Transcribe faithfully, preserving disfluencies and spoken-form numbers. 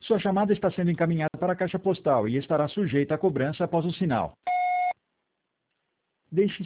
Sua chamada está sendo encaminhada para a caixa postal e estará sujeita à cobrança após o sinal. Deixe